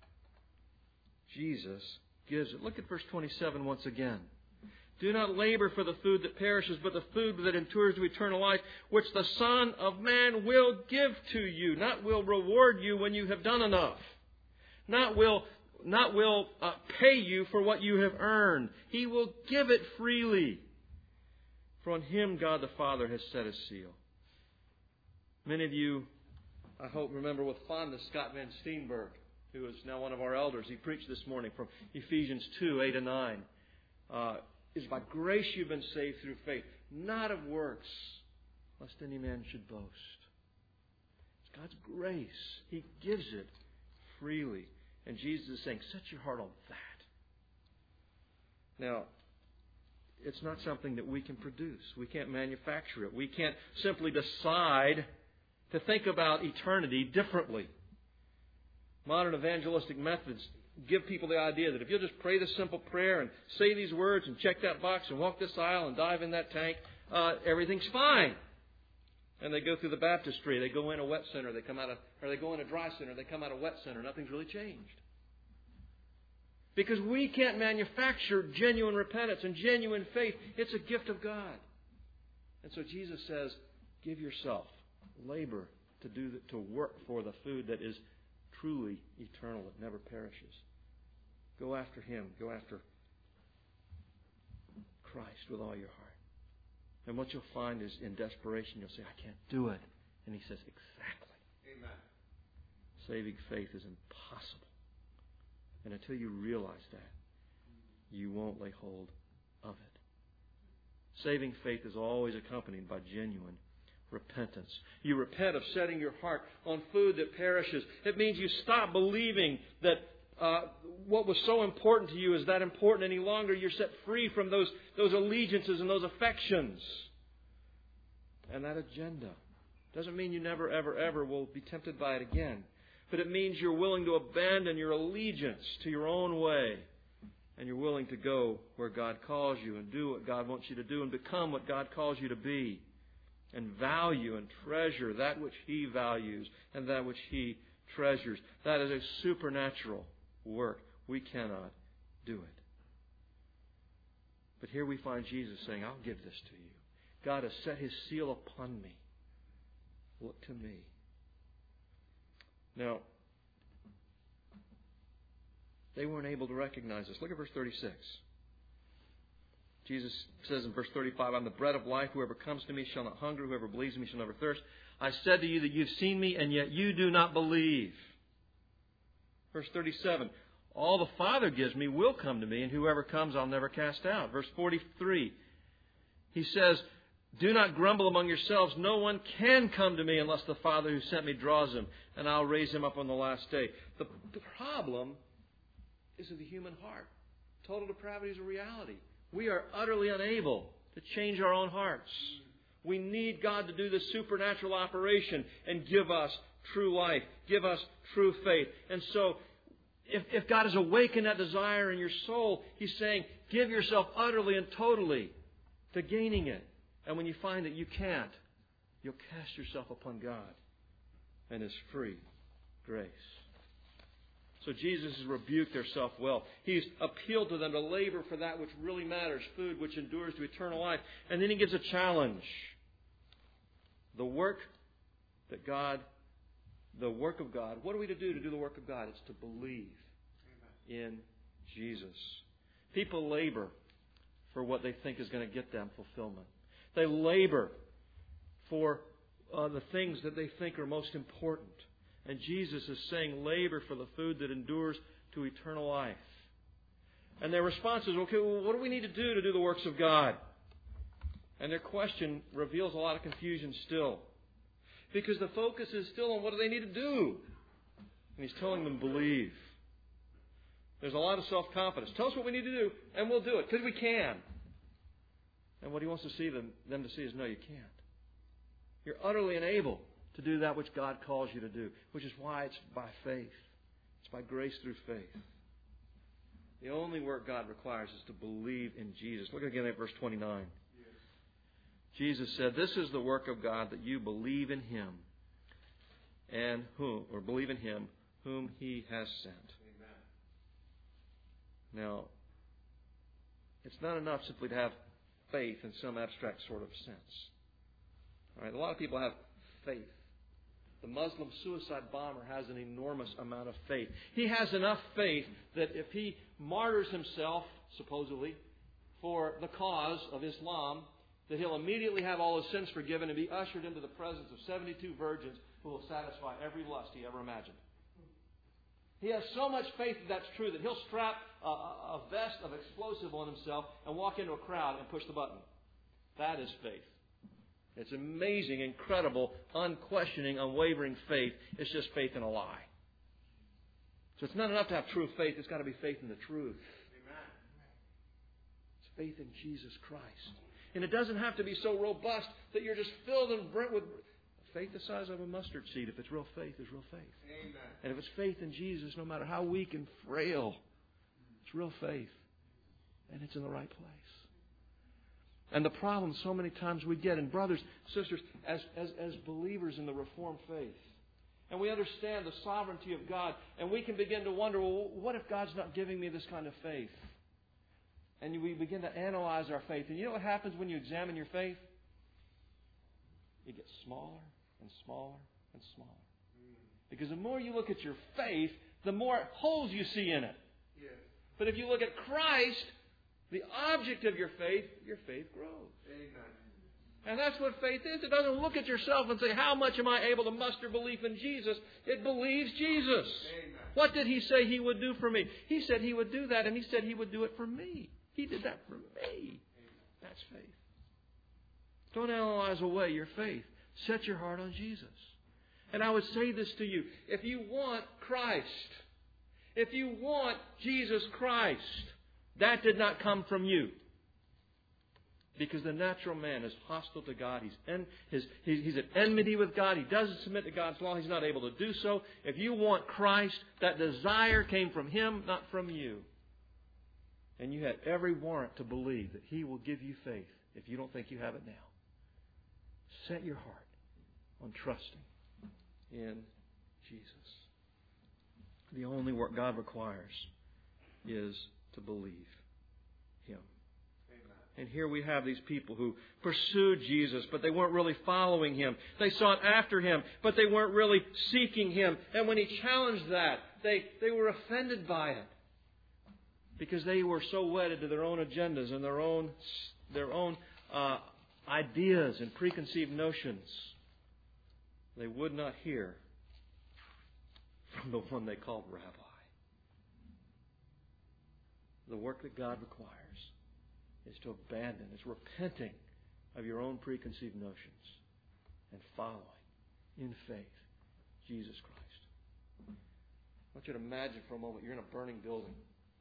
Jesus gives it. Look at verse twenty-seven once again. Do not labor for the food that perishes, but the food that endures to eternal life, which the Son of Man will give to you. Not will reward you when you have done enough. Not will not will uh, pay you for what you have earned. He will give it freely. For on Him God the Father has set His seal. Many of you, I hope, remember with fondness Scott Van Steenberg, who is now one of our elders. He preached this morning from Ephesians two, eight and nine. Uh, It is by grace you've been saved through faith, not of works, lest any man should boast. It's God's grace. He gives it freely. And Jesus is saying, set your heart on that. Now, it's not something that we can produce. We can't manufacture it. We can't simply decide to think about eternity differently. Modern evangelistic methods give people the idea that if you'll just pray this simple prayer and say these words and check that box and walk this aisle and dive in that tank, uh, everything's fine. And they go through the baptistry. They go in a wet center. They come out of, or they go in a dry center. They come out of wet center. Nothing's really changed. Because we can't manufacture genuine repentance and genuine faith. It's a gift of God. And so Jesus says, give yourself labor to do the, to work for the food that is truly eternal, that never perishes. Go after Him. Go after Christ with all your heart. And what you'll find is in desperation, you'll say, I can't do it. And He says, exactly. Amen. Saving faith is impossible. And until you realize that, you won't lay hold of it. Saving faith is always accompanied by genuine repentance. You repent of setting your heart on food that perishes. It means you stop believing that uh, what was so important to you is that important any longer. You're set free from those, those allegiances and those affections and that agenda. Doesn't mean you never, ever, ever will be tempted by it again. But it means you're willing to abandon your allegiance to your own way. And you're willing to go where God calls you and do what God wants you to do and become what God calls you to be. And value and treasure that which He values and that which He treasures. That is a supernatural work. We cannot do it. But here we find Jesus saying, I'll give this to you. God has set His seal upon me. Look to me. Now, they weren't able to recognize this. Look at verse thirty-six. Jesus says in verse thirty-five, I'm the bread of life. Whoever comes to me shall not hunger. Whoever believes in me shall never thirst. I said to you that you've seen me, and yet you do not believe. Verse thirty-seven, all the Father gives me will come to me, and whoever comes I'll never cast out. Verse forty-three, He says, do not grumble among yourselves. No one can come to me unless the Father who sent me draws him, and I'll raise him up on the last day. The, the problem is in the human heart. Total depravity is a reality. We are utterly unable to change our own hearts. We need God to do this supernatural operation and give us true life, give us true faith. And so, if, if God has awakened that desire in your soul, He's saying, give yourself utterly and totally to gaining it. And when you find that you can't, you'll cast yourself upon God and His free grace. So Jesus has rebuked their self-will. He's appealed to them to labor for that which really matters, food which endures to eternal life. And then He gives a challenge. The work that God, the work of God, what are we to do to do the work of God? It's to believe in Jesus. People labor for what they think is going to get them fulfillment. They labor for uh, the things that they think are most important. And Jesus is saying, labor for the food that endures to eternal life. And their response is, okay, well, what do we need to do to do the works of God? And their question reveals a lot of confusion still. Because the focus is still on what do they need to do. And He's telling them, believe. There's a lot of self-confidence. Tell us what we need to do, and we'll do it, because we can. And what He wants to see them, them to see is, no, you can't. You're utterly unable to do that which God calls you to do, which is why it's by faith. It's by grace through faith. The only work God requires is to believe in Jesus. Look again at verse twenty-nine. Yes. Jesus said, this is the work of God, that you believe in Him, and whom, or believe in Him, whom He has sent. Amen. Now, it's not enough simply to have faith in some abstract sort of sense. All right, a lot of people have faith. The Muslim suicide bomber has an enormous amount of faith. He has enough faith that if he martyrs himself, supposedly, for the cause of Islam, that he'll immediately have all his sins forgiven and be ushered into the presence of seventy-two virgins who will satisfy every lust he ever imagined. He has so much faith that that's true that he'll strap a, a vest of explosive on himself and walk into a crowd and push the button. That is faith. It's amazing, incredible, unquestioning, unwavering faith. It's just faith in a lie. So it's not enough to have true faith. It's got to be faith in the truth. Amen. It's faith in Jesus Christ. And it doesn't have to be so robust that you're just filled and burnt with faith the size of a mustard seed. If it's real faith, it's real faith. Amen. And if it's faith in Jesus, no matter how weak and frail, it's real faith. And it's in the right place. And the problem so many times we get, and brothers, sisters, as, as, as believers in the Reformed faith, and we understand the sovereignty of God, and we can begin to wonder, well, what if God's not giving me this kind of faith? And we begin to analyze our faith. And you know what happens when you examine your faith? It gets smaller and smaller and smaller. Because the more you look at your faith, the more holes you see in it. Yes. But if you look at Christ, the object of your faith, your faith grows. Amen. And that's what faith is. It doesn't look at yourself and say, how much am I able to muster belief in Jesus? It believes Jesus. Amen. What did He say He would do for me? He said He would do that, and He said He would do it for me. He did that for me. That's faith. Don't analyze away your faith. Set your heart on Jesus. And I would say this to you. If you want Christ, if you want Jesus Christ, that did not come from you. Because the natural man is hostile to God. He's, en- his, he's, he's at enmity with God. He doesn't submit to God's law. He's not able to do so. If you want Christ, that desire came from Him, not from you. And you had every warrant to believe that He will give you faith if you don't think you have it now. Set your heart on trusting in Jesus. The only work God requires is to believe Him. Amen. And here we have these people who pursued Jesus, but they weren't really following Him. They sought after Him, but they weren't really seeking Him. And when He challenged that, they, they were offended by it. Because they were so wedded to their own agendas and their own, their own uh, ideas and preconceived notions. They would not hear from the one they called Rabbi. The work that God requires is to abandon, is repenting of your own preconceived notions and following in faith Jesus Christ. I want you to imagine for a moment you're in a burning building.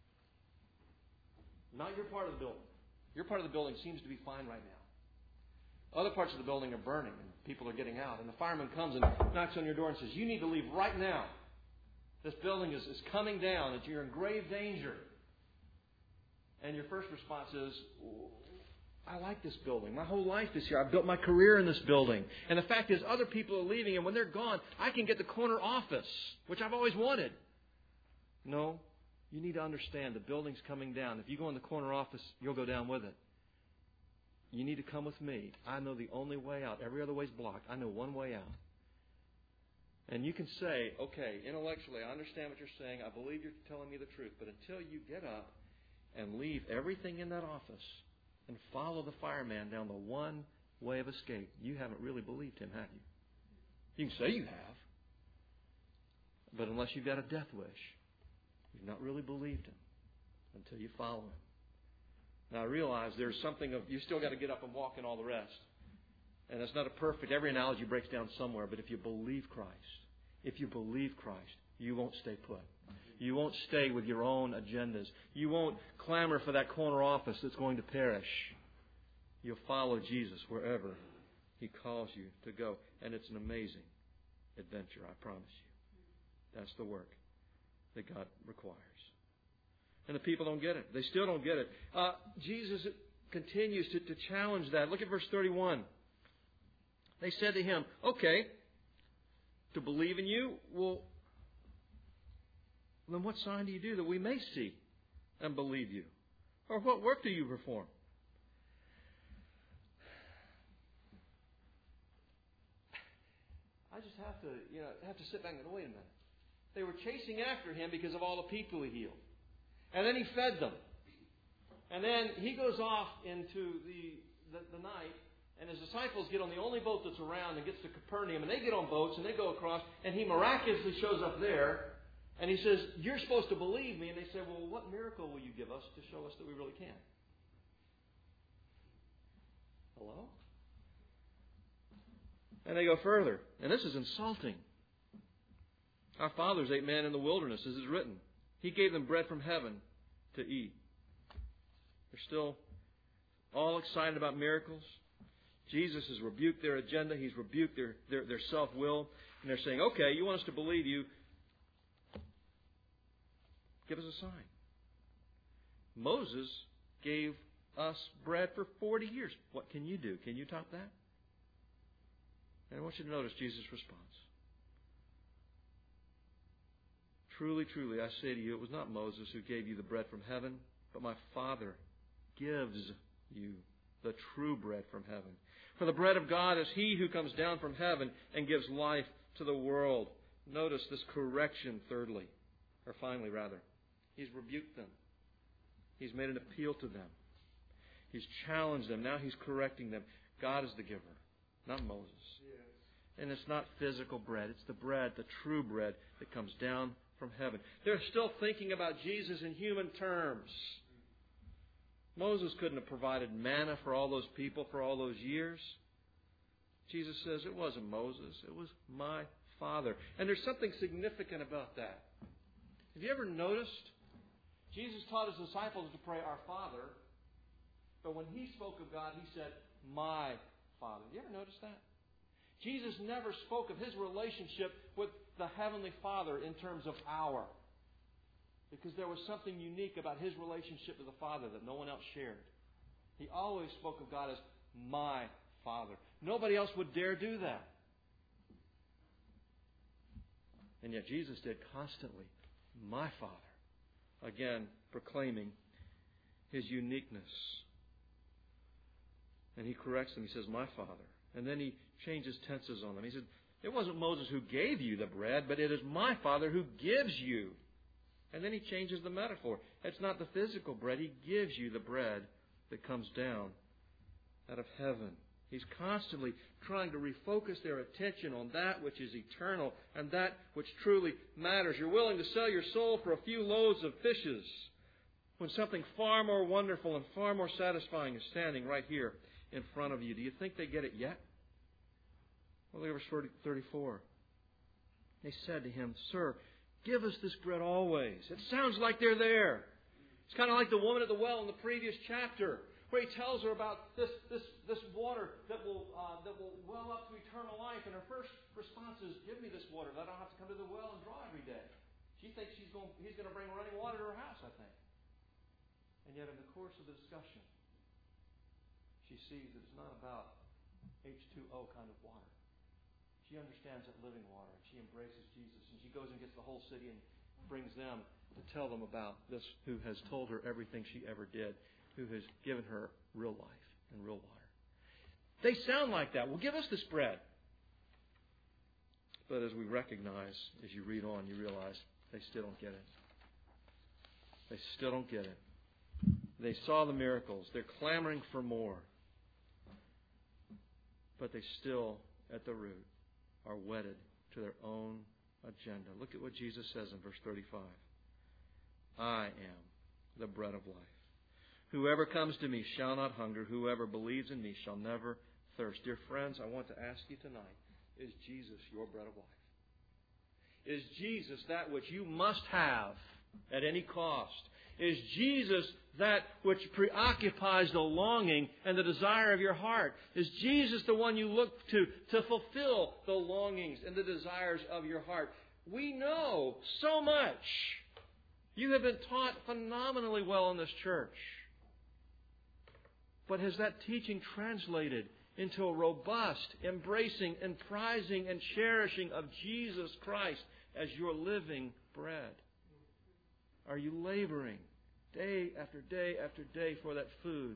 Not your part of the building. Your part of the building seems to be fine right now. Other parts of the building are burning and people are getting out. And the fireman comes and knocks on your door and says, you need to leave right now. This building is, is coming down and you're in grave danger. And your first response is, I like this building. My whole life is here. I've built my career in this building. And the fact is, other people are leaving, and when they're gone, I can get the corner office, which I've always wanted. No, you need to understand the building's coming down. If you go in the corner office, you'll go down with it. You need to come with me. I know the only way out. Every other way is blocked. I know one way out. And you can say, okay, intellectually, I understand what you're saying. I believe you're telling me the truth. But until you get up and leave everything in that office and follow the fireman down the one way of escape, you haven't really believed him, have you? You can say you have. But unless you've got a death wish, you've not really believed him until you follow him. Now I realize there's something of, you still got to get up and walk and all the rest. And it's not a perfect, every analogy breaks down somewhere, but if you believe Christ, if you believe Christ, you won't stay put. You won't stay with your own agendas. You won't clamor for that corner office that's going to perish. You'll follow Jesus wherever He calls you to go. And it's an amazing adventure, I promise you. That's the work that God requires. And the people don't get it. They still don't get it. Uh, Jesus continues to, to challenge that. Look at verse thirty-one. They said to Him, okay, to believe in you, well, then what sign do you do that we may see and believe you? Or what work do you perform? I I just have to, you know, have to sit back and go, wait a minute. They were chasing after Him because of all the people He healed. And then He fed them. And then He goes off into the, the, the night, and His disciples get on the only boat that's around and gets to Capernaum, and they get on boats and they go across, and He miraculously shows up there, and He says, you're supposed to believe me. And they say, well, what miracle will you give us to show us that we really can? Hello? And they go further. And this is insulting. Our fathers ate manna in the wilderness, as is written. He gave them bread from heaven to eat. They're still all excited about miracles. Jesus has rebuked their agenda. He's rebuked their, their, their self-will. And they're saying, okay, you want us to believe you. Give us a sign. Moses gave us bread for forty years. What can you do? Can you top that? And I want you to notice Jesus' response. Truly, truly, I say to you, it was not Moses who gave you the bread from heaven, but my Father gives you the true bread from heaven. For the bread of God is He who comes down from heaven and gives life to the world. Notice this correction, thirdly, or finally, rather. He's rebuked them. He's made an appeal to them. He's challenged them. Now He's correcting them. God is the giver, not Moses. Yes. And it's not physical bread. It's the bread, the true bread that comes down from heaven. They're still thinking about Jesus in human terms. Moses couldn't have provided manna for all those people for all those years. Jesus says, it wasn't Moses. It was my Father. And there's something significant about that. Have you ever noticed? Jesus taught His disciples to pray, Our Father. But when He spoke of God, He said, my Father. Have you ever noticed that? Jesus never spoke of His relationship with the Heavenly Father in terms of our. Because there was something unique about His relationship with the Father that no one else shared. He always spoke of God as my Father. Nobody else would dare do that. And yet Jesus did constantly, my Father. Again, proclaiming His uniqueness. And He corrects them. He says, my Father. And then He changes tenses on them. He said, it wasn't Moses who gave you the bread, but it is my Father who gives you. And then He changes the metaphor. It's not the physical bread. He gives you the bread that comes down out of heaven. He's constantly trying to refocus their attention on that which is eternal and that which truly matters. You're willing to sell your soul for a few loaves of fishes when something far more wonderful and far more satisfying is standing right here in front of you. Do you think they get it yet? Well, look at verse thirty-four. They said to Him, Sir, give us this bread always. It sounds like they're there. It's kind of like the woman at the well in the previous chapter, where He tells her about this this, this water that will uh, that will well up to eternal life. And her first response is, give me this water that I don't have to come to the well and draw every day. She thinks she's going, He's going to bring running water to her house, I think. And yet in the course of the discussion, she sees that it's not about H two O kind of water. She understands that living water, and she embraces Jesus. And she goes and gets the whole city and brings them to tell them about this who has told her everything she ever did, who has given her real life and real water. They sound like that. Well, give us this bread. But as we recognize, as you read on, you realize they still don't get it. They still don't get it. They saw the miracles. They're clamoring for more. But they still, at the root, are wedded to their own agenda. Look at what Jesus says in verse thirty-five. I am the bread of life. Whoever comes to me shall not hunger. Whoever believes in me shall never thirst. Dear friends, I want to ask you tonight, is Jesus your bread of life? Is Jesus that which you must have at any cost? Is Jesus that which preoccupies the longing and the desire of your heart? Is Jesus the one you look to to fulfill the longings and the desires of your heart? We know so much. You have been taught phenomenally well in this church. But has that teaching translated into a robust, embracing, and prizing and cherishing of Jesus Christ as your living bread? Are you laboring day after day after day for that food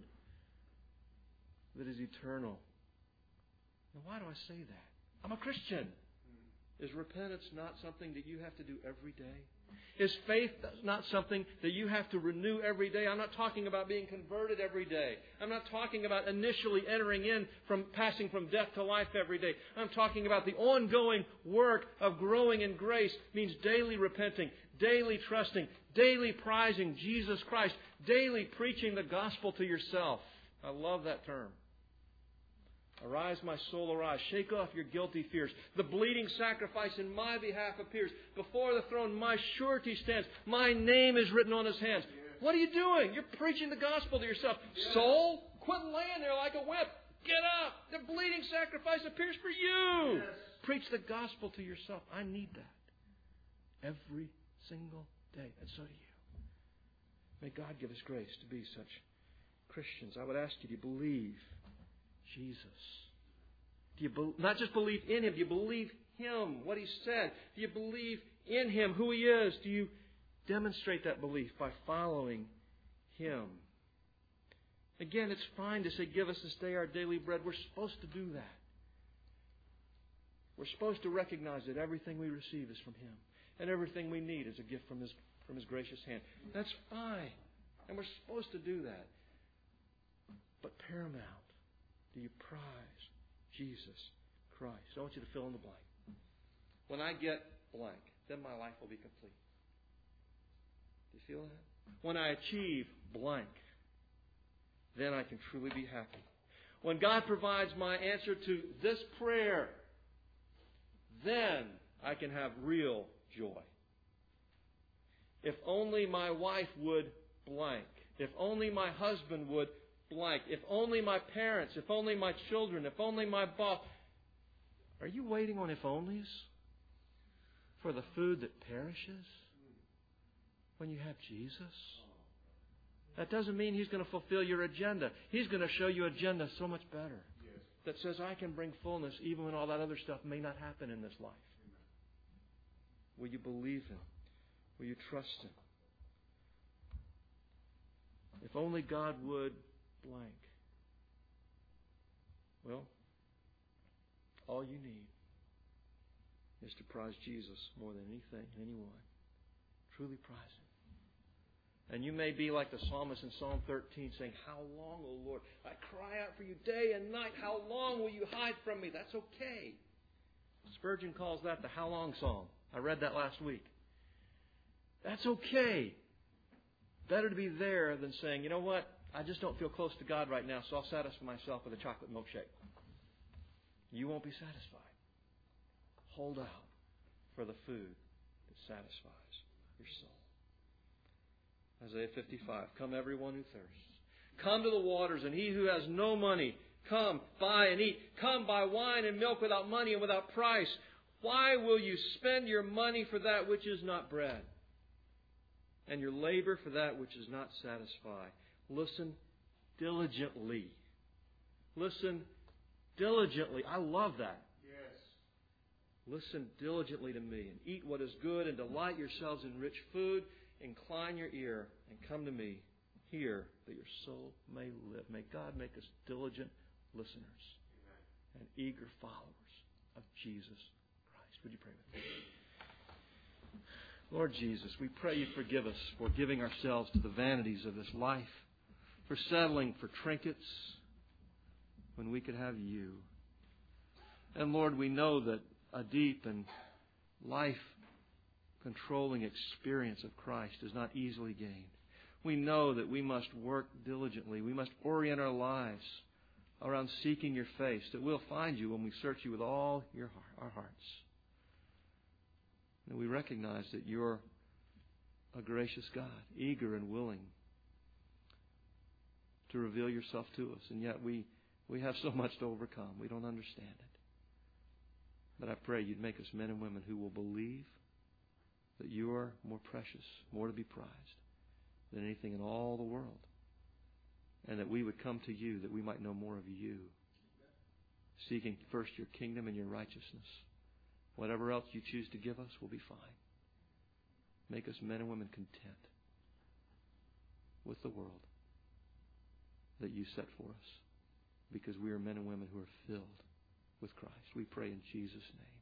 that is eternal? Now, why do I say that? I'm a Christian. Is repentance not something that you have to do every day? Is faith not something that you have to renew every day? I'm not talking about being converted every day. I'm not talking about initially entering in from passing from death to life every day. I'm talking about the ongoing work of growing in grace. It means daily repenting, daily trusting, daily prizing Jesus Christ, daily preaching the gospel to yourself. I love that term. Arise, my soul, arise. Shake off your guilty fears. The bleeding sacrifice in my behalf appears. Before the throne, my surety stands. My name is written on His hands. Yes. What are you doing? You're preaching the gospel to yourself. Yes. Soul, quit laying there like a whip. Get up. The bleeding sacrifice appears for you. Yes. Preach the gospel to yourself. I need that every single day. And so do you. May God give us grace to be such Christians. I would ask you, do you believe Jesus? Do you be, not just believe in Him, do you believe Him, what He said? Do you believe in Him, who He is? Do you demonstrate that belief by following Him? Again, it's fine to say, give us this day our daily bread. We're supposed to do that. We're supposed to recognize that everything we receive is from Him. And everything we need is a gift from His, from His gracious hand. That's fine. And we're supposed to do that. But paramount, do you prize Jesus Christ? I want you to fill in the blank. When I get blank, then my life will be complete. Do you feel that? When I achieve blank, then I can truly be happy. When God provides my answer to this prayer, then I can have real joy. If only my wife would blank. If only my husband would blank. If only my parents. If only my children. If only my boss. Are you waiting on if onlys for the food that perishes when you have Jesus? That doesn't mean He's going to fulfill your agenda. He's going to show you an agenda so much better. Yes. That says I can bring fullness even when all that other stuff may not happen in this life. Amen. Will you believe Him? Will you trust Him? If only God would blank. Well, all you need is to prize Jesus more than anything and anyone. Truly prize Him. And you may be like the psalmist in Psalm thirteen saying, how long, O Lord? I cry out for you day and night. How long will you hide from me? That's okay. Spurgeon calls that the how long psalm. I read that last week. That's okay. Better to be there than saying, you know what? I just don't feel close to God right now, so I'll satisfy myself with a chocolate milkshake. You won't be satisfied. Hold out for the food that satisfies your soul. Isaiah fifty-five, come everyone who thirsts. Come to the waters, and he who has no money, come, buy and eat. Come, buy wine and milk without money and without price. Why will you spend your money for that which is not bread, and your labor for that which does not satisfy? Listen diligently. Listen diligently. I love that. Yes. Listen diligently to me, and eat what is good, and delight yourselves in rich food. Incline your ear and come to me. Hear that your soul may live. May God make us diligent listeners. Amen. And eager followers of Jesus Christ. Would you pray with me? Lord Jesus, we pray you forgive us for giving ourselves to the vanities of this life, for settling for trinkets when we could have you. And Lord, we know that a deep and life controlling experience of Christ is not easily gained. We know that we must work diligently. We must orient our lives around seeking your face, that we'll find you when we search you with all your our hearts. And we recognize that you're a gracious God, eager and willing to reveal yourself to us. And yet we, we have so much to overcome. We don't understand it. But I pray you'd make us men and women who will believe that you are more precious, more to be prized than anything in all the world. And that we would come to you, that we might know more of you, seeking first your kingdom and your righteousness. Whatever else you choose to give us will be fine. Make us men and women content with the world that you set for us, because we are men and women who are filled with Christ. We pray in Jesus' name.